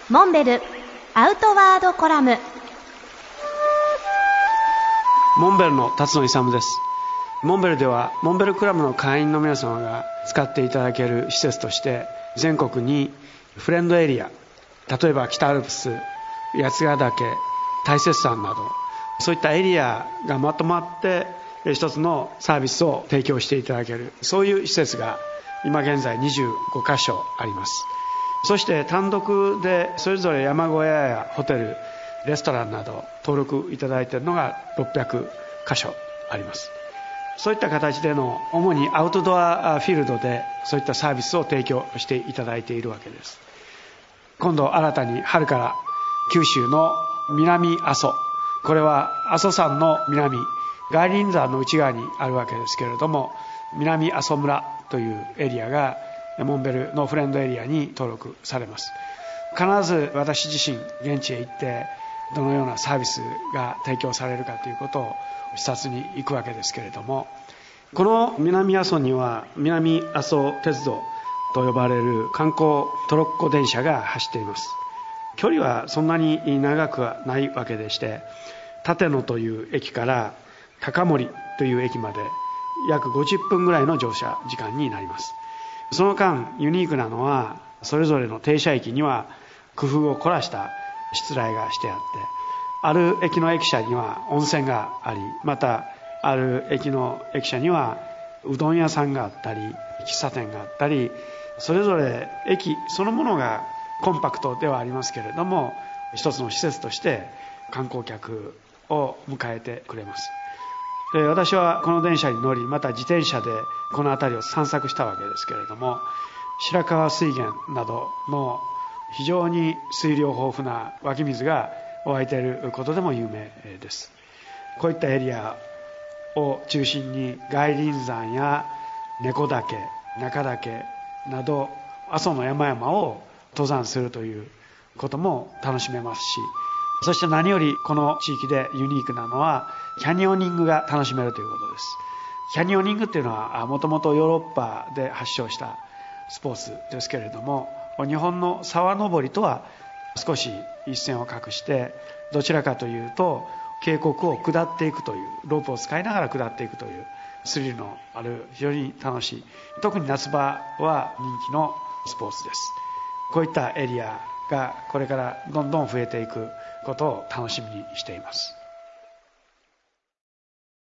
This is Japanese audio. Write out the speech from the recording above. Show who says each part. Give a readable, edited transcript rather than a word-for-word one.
Speaker 1: モンベルアウトワードコラム。
Speaker 2: モンベルの辰野勇です。モンベルではモンベルクラブの会員の皆様が使っていただける施設として全国にフレンドエリア、例えば北アルプス、八ヶ岳、大雪山などそういったエリアがまとまって一つのサービスを提供していただける、そういう施設が今現在25カ所あります。そして単独でそれぞれ山小屋やホテル、レストランなど登録いただいているのが600カ所あります。そういった形での主にアウトドアフィールドでそういったサービスを提供していただいているわけです。今度新たに春から九州の南阿蘇、これは阿蘇山の南、外輪山の内側にあるわけですけれども、南阿蘇村というエリアがモンベルのフレンドエリアに登録されます。必ず私自身現地へ行ってどのようなサービスが提供されるかということを視察に行くわけですけれども、この南阿蘇には南阿蘇鉄道と呼ばれる観光トロッコ電車が走っています。距離はそんなに長くはないわけでして、立野という駅から高森という駅まで約50分ぐらいの乗車時間になります。その間ユニークなのは、それぞれの停車駅には工夫を凝らしたしつらいがしてあって、ある駅の駅舎には温泉があり、またある駅の駅舎にはうどん屋さんがあったり喫茶店があったり、それぞれ駅そのものがコンパクトではありますけれども、一つの施設として観光客を迎えてくれます。私はこの電車に乗り、また自転車でこの辺りを散策したわけですけれども、白川水源などの非常に水量豊富な湧き水が湧いていることでも有名です。こういったエリアを中心に外輪山や猫岳、中岳など阿蘇の山々を登山するということも楽しめますし、そして何よりこの地域でユニークなのはキャニオニングが楽しめるということです。キャニオニングっていうのはもともとヨーロッパで発祥したスポーツですけれども、日本の沢登りとは少し一線を画して、どちらかというと渓谷を下っていくという、ロープを使いながら下っていくというスリルのある非常に楽しい、特に夏場は人気のスポーツです。こういったエリアがこれからどんどん増えていくことを楽しみにしています。